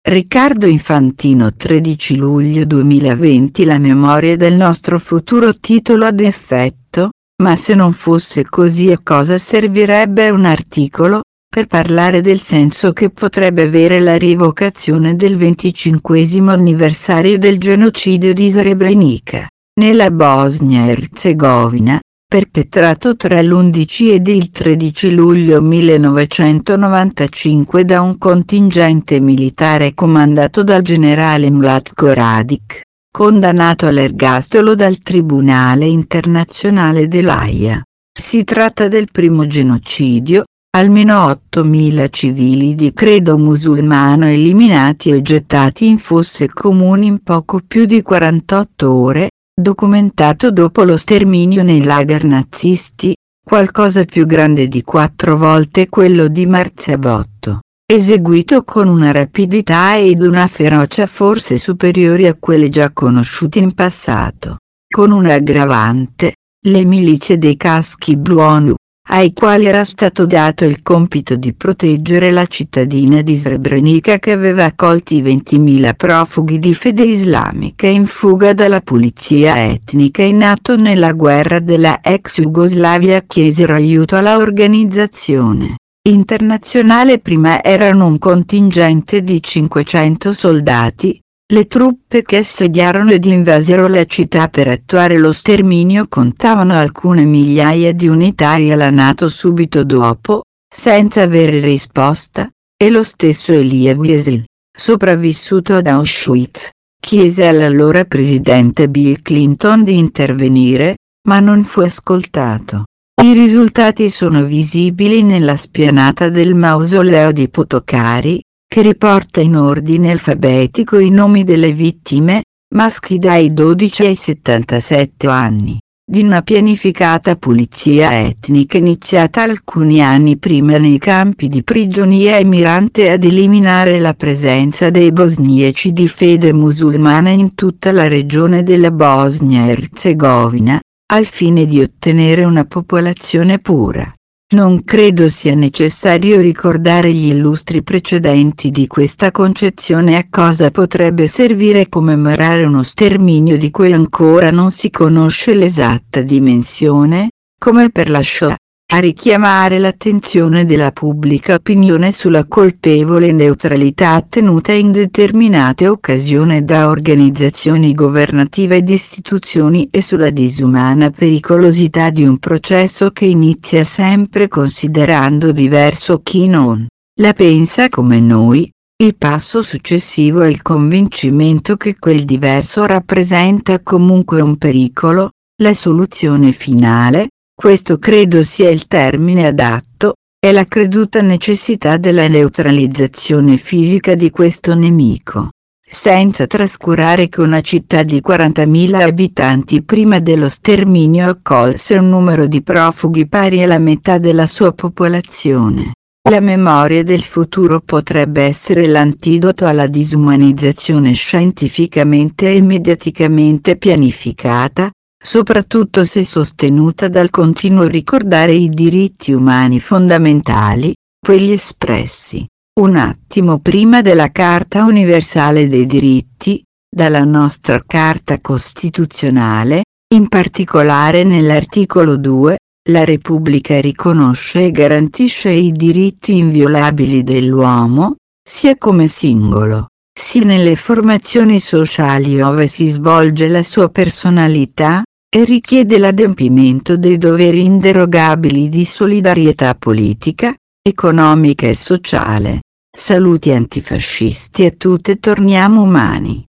Riccardo Infantino 13 luglio 2020 La memoria del nostro futuro titolo ad effetto, ma se non fosse così a cosa servirebbe un articolo, per parlare del senso che potrebbe avere la rievocazione del 25° anniversario del genocidio di Srebrenica, nella Bosnia-Erzegovina, perpetrato tra l'11 ed il 13 luglio 1995 da un contingente militare comandato dal generale Mlatko Radić, condannato all'ergastolo dal Tribunale internazionale dell'Aia. Si tratta del primo genocidio, almeno 8.000 civili di credo musulmano eliminati e gettati in fosse comuni in poco più di 48 ore, documentato dopo lo sterminio nei lager nazisti, qualcosa più grande di 4 volte quello di Marzabotto, eseguito con una rapidità ed una ferocia forse superiori a quelle già conosciute in passato, con un'aggravante: le milizie dei caschi blu ONU, ai quali era stato dato il compito di proteggere la cittadina di Srebrenica che aveva accolto i 20.000 profughi di fede islamica in fuga dalla pulizia etnica in atto nella guerra della ex Jugoslavia, chiesero aiuto alla organizzazione internazionale. Prima erano un contingente di 500 soldati. Le truppe che assediarono ed invasero la città per attuare lo sterminio contavano alcune migliaia di unità e la NATO subito dopo, senza avere risposta, e lo stesso Elie Wiesel, sopravvissuto ad Auschwitz, chiese all'allora presidente Bill Clinton di intervenire, ma non fu ascoltato. I risultati sono visibili nella spianata del mausoleo di Potocari, che riporta in ordine alfabetico i nomi delle vittime, maschi dai 12 ai 77 anni, di una pianificata pulizia etnica iniziata alcuni anni prima nei campi di prigionia e mirante ad eliminare la presenza dei bosniaci di fede musulmana in tutta la regione della Bosnia-Erzegovina, al fine di ottenere una popolazione pura. Non credo sia necessario ricordare gli illustri precedenti di questa concezione. A cosa potrebbe servire commemorare uno sterminio di cui ancora non si conosce l'esatta dimensione, come per la Shoah? A richiamare l'attenzione della pubblica opinione sulla colpevole neutralità tenuta in determinate occasioni da organizzazioni governative ed istituzioni e sulla disumana pericolosità di un processo che inizia sempre considerando diverso chi non la pensa come noi. Il passo successivo è il convincimento che quel diverso rappresenta comunque un pericolo. La soluzione finale, questo credo sia il termine adatto, è la creduta necessità della neutralizzazione fisica di questo nemico, senza trascurare che una città di 40.000 abitanti prima dello sterminio accolse un numero di profughi pari alla metà della sua popolazione. La memoria del futuro potrebbe essere l'antidoto alla disumanizzazione scientificamente e mediaticamente pianificata, soprattutto se sostenuta dal continuo ricordare i diritti umani fondamentali, quelli espressi, un attimo prima della Carta universale dei diritti, dalla nostra Carta Costituzionale, in particolare nell'articolo 2, la Repubblica riconosce e garantisce i diritti inviolabili dell'uomo, sia come singolo, sia nelle formazioni sociali ove si svolge la sua personalità, e richiede l'adempimento dei doveri inderogabili di solidarietà politica, economica e sociale. Saluti antifascisti a tutti e torniamo umani.